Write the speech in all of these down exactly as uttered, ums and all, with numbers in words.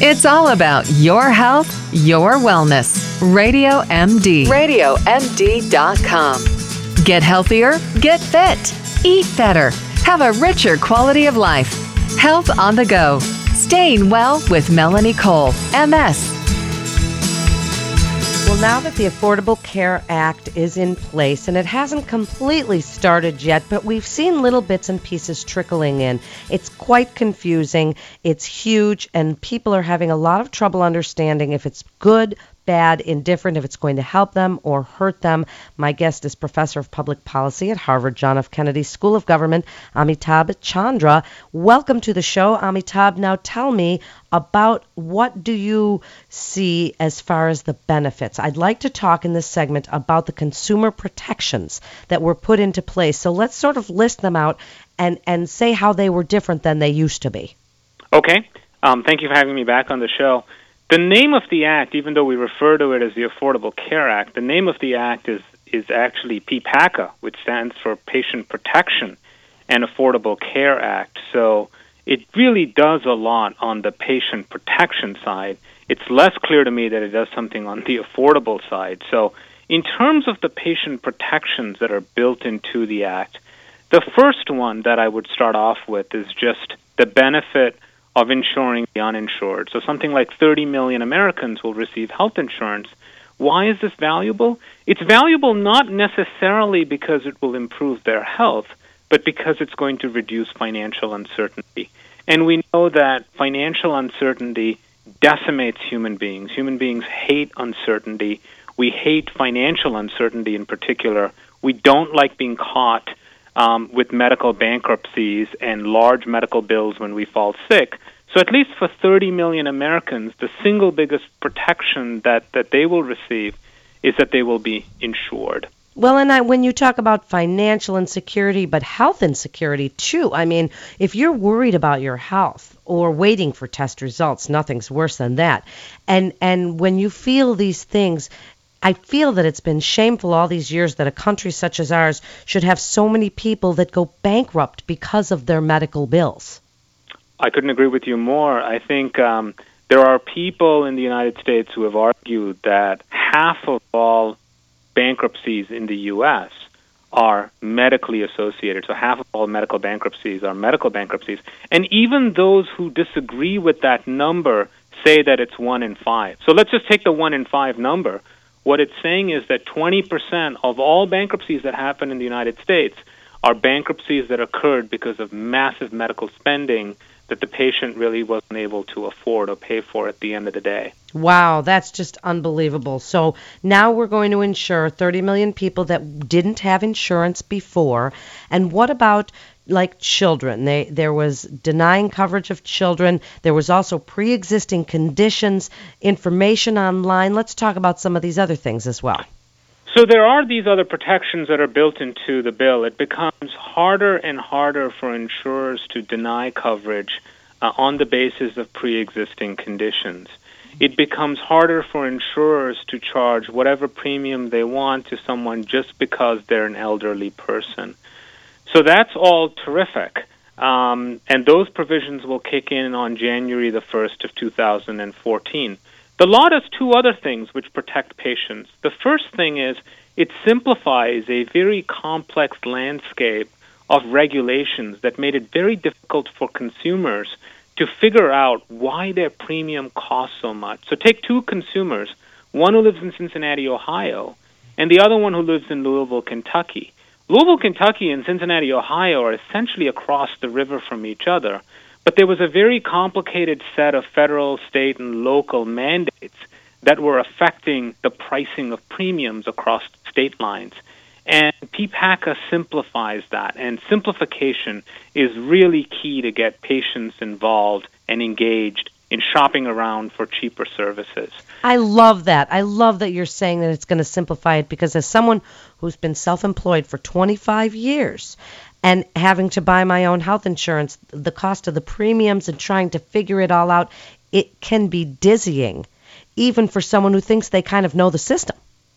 It's all about your health, your wellness. Radio M D. radio M D dot com. Get healthier, get fit, eat better, have a richer quality of life. Health on the go. Staying well with Melanie Cole, M S. Well, now that the Affordable Care Act is in place, and it hasn't completely started yet, but we've seen little bits and pieces trickling in. It's quite confusing. It's huge, and people are having a lot of trouble understanding if it's good, bad, indifferent, if it's going to help them or hurt them. My guest is Professor of Public Policy at Harvard John F. Kennedy School of Government, Amitabh Chandra. Welcome to the show, Amitabh. Now tell me about what do you see as far as the benefits. I'd like to talk in this segment about the consumer protections that were put into place. So let's sort of list them out and, and say how they were different than they used to be. Okay. Um, thank you for having me back on the show. The name of the act, even though we refer to it as the Affordable Care Act, the name of the act is, is actually P PACA, which stands for Patient Protection and Affordable Care Act. So it really does a lot on the patient protection side. It's less clear to me that it does something on the affordable side. So in terms of the patient protections that are built into the act, the first one that I would start off with is just the benefit of insuring the uninsured. So something like thirty million Americans will receive health insurance. Why is this valuable? It's valuable not necessarily because it will improve their health, but because it's going to reduce financial uncertainty. And we know that financial uncertainty decimates human beings. Human beings hate uncertainty. We hate financial uncertainty in particular. We don't like being caught Um, with medical bankruptcies and large medical bills when we fall sick. So at least for thirty million Americans, the single biggest protection that, that they will receive is that they will be insured. Well, and I, when you talk about financial insecurity, but health insecurity too, I mean, if you're worried about your health or waiting for test results, nothing's worse than that. And and when you feel these things, I feel that it's been shameful all these years that a country such as ours should have so many people that go bankrupt because of their medical bills. I couldn't agree with you more. I think um, there are people in the United States who have argued that half of all bankruptcies in the U S are medically associated. So half of all medical bankruptcies are medical bankruptcies. And even those who disagree with that number say that it's one in five. So let's just take the one in five number. What it's saying is that twenty percent of all bankruptcies that happen in the United States are bankruptcies that occurred because of massive medical spending that the patient really wasn't able to afford or pay for at the end of the day. Wow, that's just unbelievable. So now we're going to insure thirty million people that didn't have insurance before. And what about like children? They, there was denying coverage of children. There was also pre-existing conditions, information online. Let's talk about some of these other things as well. So there are these other protections that are built into the bill. It becomes harder and harder for insurers to deny coverage uh, on the basis of pre-existing conditions. It becomes harder for insurers to charge whatever premium they want to someone just because they're an elderly person. So that's all terrific. Um, and those provisions will kick in on January the first of two thousand fourteen. The law does two other things which protect patients. The first thing is it simplifies a very complex landscape of regulations that made it very difficult for consumers to figure out why their premium costs so much. So take two consumers, one who lives in Cincinnati, Ohio, and the other one who lives in Louisville, Kentucky. Louisville, Kentucky and Cincinnati, Ohio are essentially across the river from each other, but there was a very complicated set of federal, state, and local mandates that were affecting the pricing of premiums across state lines. And P PACA simplifies that, and simplification is really key to get patients involved and engaged in shopping around for cheaper services. I love that. I love that you're saying that it's going to simplify it, because as someone who's been self-employed for twenty-five years and having to buy my own health insurance, the cost of the premiums and trying to figure it all out, it can be dizzying, even for someone who thinks they kind of know the system.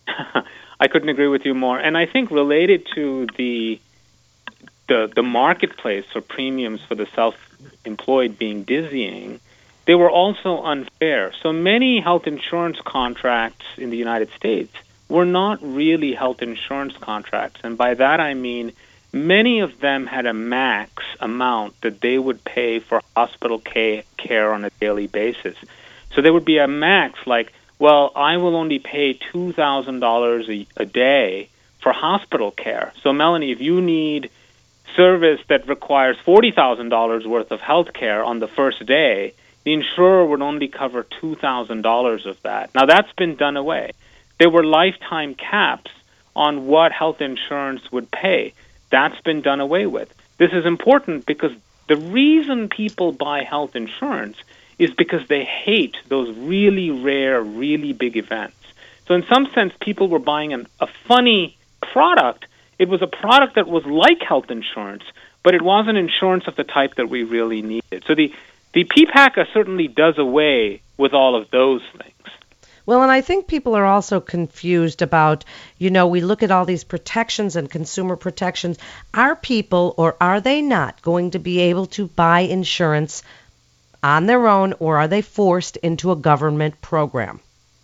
I couldn't agree with you more. And I think related to the the the marketplace for premiums for the self-employed being dizzying, they were also unfair. So many health insurance contracts in the United States were not really health insurance contracts. And by that I mean many of them had a max amount that they would pay for hospital care on a daily basis. So there would be a max like, well, I will only pay two thousand dollars a day for hospital care. So, Melanie, if you need service that requires forty thousand dollars worth of health care on the first day, the insurer would only cover two thousand dollars of that. Now, that's been done away. There were lifetime caps on what health insurance would pay. That's been done away with. This is important because the reason people buy health insurance is because they hate those really rare, really big events. So in some sense, people were buying an, a funny product. It was a product that was like health insurance, but it wasn't insurance of the type that we really needed. So the, the P PACA certainly does away with all of those things. Well, and I think people are also confused about, you know, we look at all these protections and consumer protections. Are people, or are they not, going to be able to buy insurance on their own, or are they forced into a government program?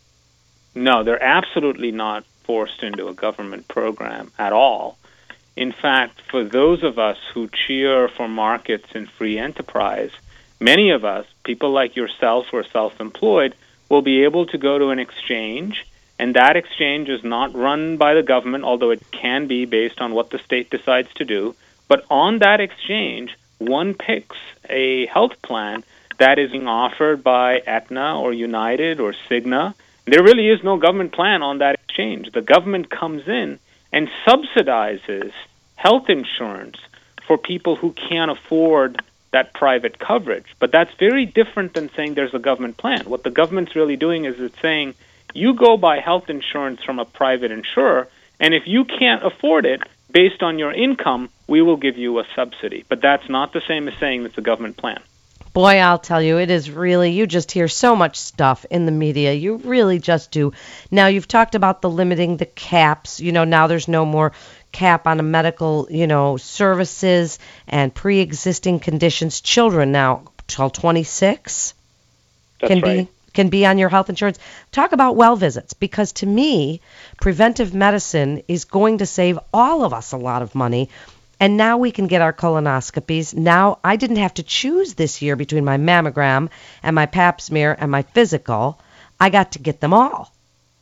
No, they're absolutely not forced into a government program at all. In fact, for those of us who cheer for markets and free enterprise, many of us, people like yourself who are self-employed, will be able to go to an exchange, and that exchange is not run by the government, although it can be based on what the state decides to do. But on that exchange, one picks a health plan that is being offered by Aetna or United or Cigna. There really is no government plan on that exchange. The government comes in and subsidizes health insurance for people who can't afford that private coverage. But that's very different than saying there's a government plan. What the government's really doing is it's saying, you go buy health insurance from a private insurer, and if you can't afford it, based on your income, we will give you a subsidy. But that's not the same as saying it's a government plan. Boy, I'll tell you, it is really, you just hear so much stuff in the media. You really just do. Now, you've talked about the limiting the caps. You know, now there's no more cap on a medical, you know, services and pre-existing conditions. Children now, till twenty-six That's can right. be can be on your health insurance. Talk about well visits, because to me, preventive medicine is going to save all of us a lot of money. And now we can get our colonoscopies. Now I didn't have to choose this year between my mammogram and my pap smear and my physical. I got to get them all.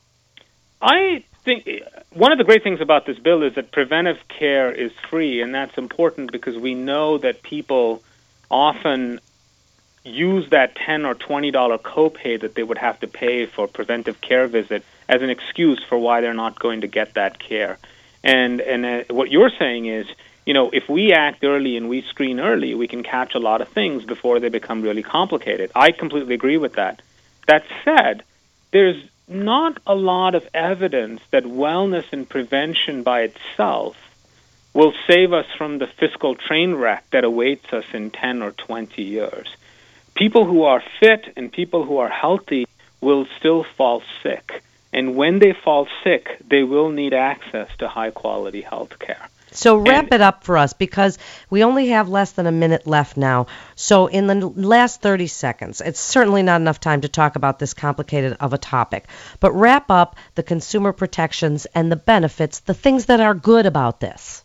I think one of the great things about this bill is that preventive care is free, and that's important because we know that people often use that ten or twenty dollars copay that they would have to pay for preventive care visit as an excuse for why they're not going to get that care. And and uh, what you're saying is, you know, if we act early and we screen early, we can catch a lot of things before they become really complicated. I completely agree with that. That said, there's not a lot of evidence that wellness and prevention by itself will save us from the fiscal train wreck that awaits us in ten or twenty years. People who are fit and people who are healthy will still fall sick. And when they fall sick, they will need access to high-quality health care. So wrap And- it up for us, because we only have less than a minute left now. So in the last thirty seconds, it's certainly not enough time to talk about this complicated of a topic, but wrap up the consumer protections and the benefits, the things that are good about this.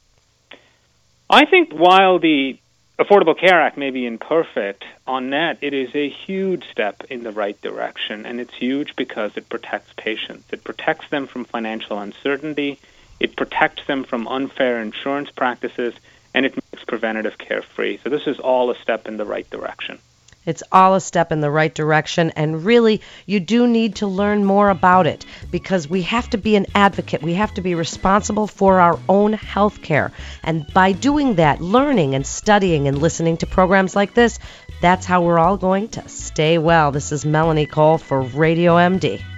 I think while the Affordable Care Act may be imperfect, on net it is a huge step in the right direction, and it's huge because it protects patients. It protects them from financial uncertainty. It protects them from unfair insurance practices, and it makes preventative care free. So this is all a step in the right direction. It's all a step in the right direction, and really, you do need to learn more about it, because we have to be an advocate. We have to be responsible for our own health care. And by doing that, learning and studying and listening to programs like this, that's how we're all going to stay well. This is Melanie Cole for Radio M D.